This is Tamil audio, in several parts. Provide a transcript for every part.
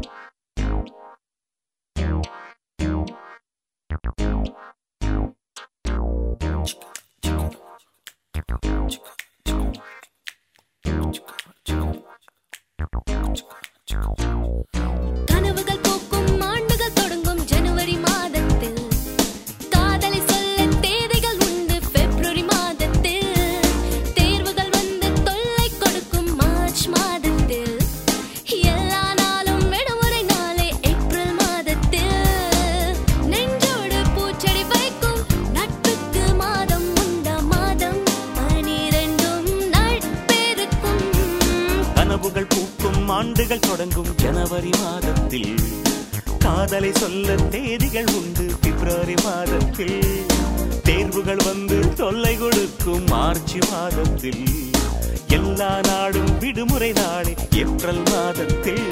கனவுகள் பூக்கும் ஆண்டுகள் தொடங்கும் ஜனவரி மாதத்தில், காதலை சொல்ல தேதிகள் உண்டு பிப்ரவரி மாதத்தில், தேர்வுகள் வந்து தொல்லை கொடுக்கும் மார்ச் மாதத்தில், எல்லா நாளும் விடுமுறை நாளே ஏப்ரல் மாதத்தில், நெஞ்சோடு பூச்செடி வைக்கும் நட்புக்கு மாதம் உண்டா மாதம் 12 நட்பெருக்கும். கனவுகள் பூக்கும் ஆண்டுகள் தொடங்கும் ஜனவரி மாதத்தில், காதலை சொல்ல தேதிகள் உண்டு பிப்ரவரி மாதத்தில், தேர்வுகள் வந்து தொல்லை கொடுக்கும் மார்ச் மாதத்தில், எல்லா நாடும் விடுமுறை நாளே ஏப்ரல் மாதத்தில்.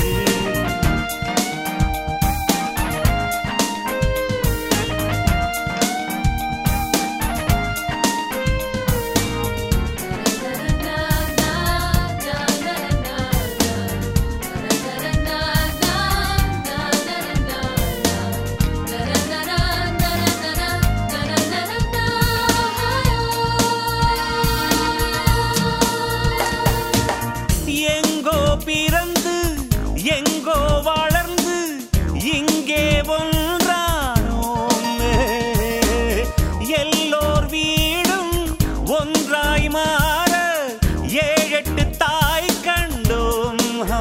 எங்கோ பிறந்து எங்கோ வளர்ந்து இங்கே ஒன்றானோம், எல்லோர் வீடும் ஒன்றாய் மாற 7-8 தாய் கண்டோம்.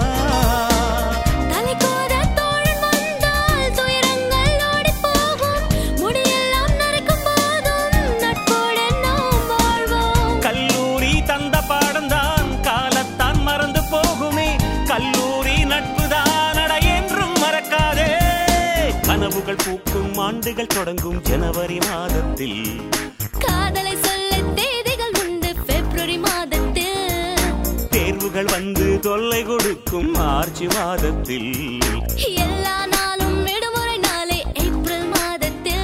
தலைக்கோத தோழன் வந்தால் துயரங்கள் ஓடிப் போகும், முடியெல்லாம் நரைக்கும் போதும் நட்போடு நாம் வாழ்வோம். கல்லூரி தந்த பாடம்தான் காலத்தான் மறந்து போகுமே, கல்லூரி நட்புதான் அட என்றும் மறக்காதே. கனவுகள் பூக்கும் ஆண்டுகள் தொடங்கும் ஜனவரி மாதத்தில், காதலை சொல்ல தேதிகள் உண்டு பிப்ரவரி மாதத்தில், தேர்வுகள் வந்து தொல்லை கொடுக்கும் மார்ச் மாதத்தில், எல்லா நாளும் விடுமுறை நாளே ஏப்ரல் மாதத்தில்.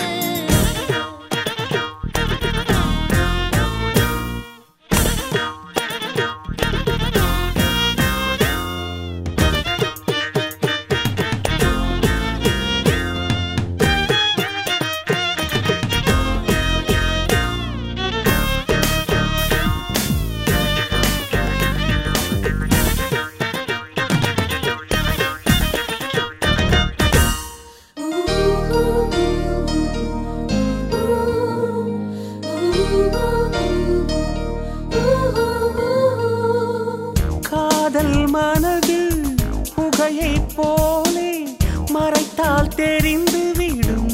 காதல் மனதில் புகையை போலே மறைத்தால் தெரிந்து விடும்,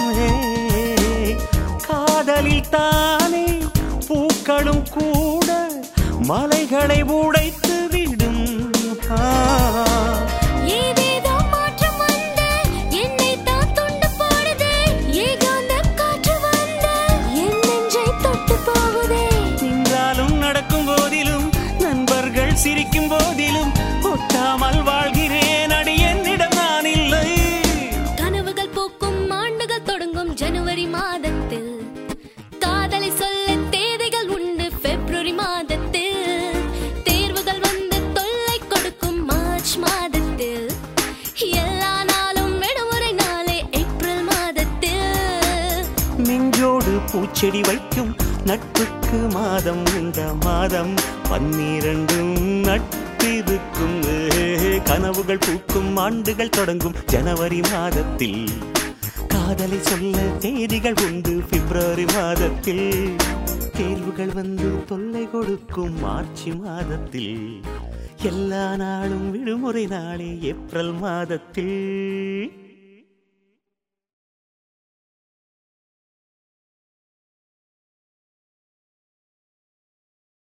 காதலில் தானே பூக்களும் கூட மலைகளை உடைத்து விடும். ஏதேதோ மாற்றம் வந்து என்னை தான் துண்டு போடுதே, ஏகாந்த காற்று வந்து என் நெஞ்சை தொட்டு போகுதே. நின்றாலும் நடக்கும் போதிலும் நண்பர்கள் சிரிக்கும் போதிலும் ஒட்டாமல் வாழ்கிறேன், அடி என்னிடம் நான் இல்லை. கனவுகள் பூக்கும் ஆண்டுகள் தொடங்கும் ஜனவரி மாதத்தில், காதலை சொல்ல தேதிகள் உண்டு பிப்ரவரி மாதத்தில், தேர்வுகள் வந்து தொல்லை கொடுக்கும் மார்ச் மாதத்தில், எல்லா நாளும் விடுமுறை நாளே ஏப்ரல் மாதத்தில், நெஞ்சோடு பூச்செடி வைக்கும் நட்புக்கு மாதம் இந்த மாதம் 12 நட்பிருக்கும். கனவுகள் பூக்கும் ஆண்டுகள் தொடங்கும் ஜனவரி மாதத்தில், காதலை சொல்ல தேதிகள் உண்டு பிப்ரவரி மாதத்தில், தேர்வுகள் வந்து தொல்லை கொடுக்கும் மார்ச் மாதத்தில், எல்லா நாளும் விடுமுறை நாளே ஏப்ரல் மாதத்தில்.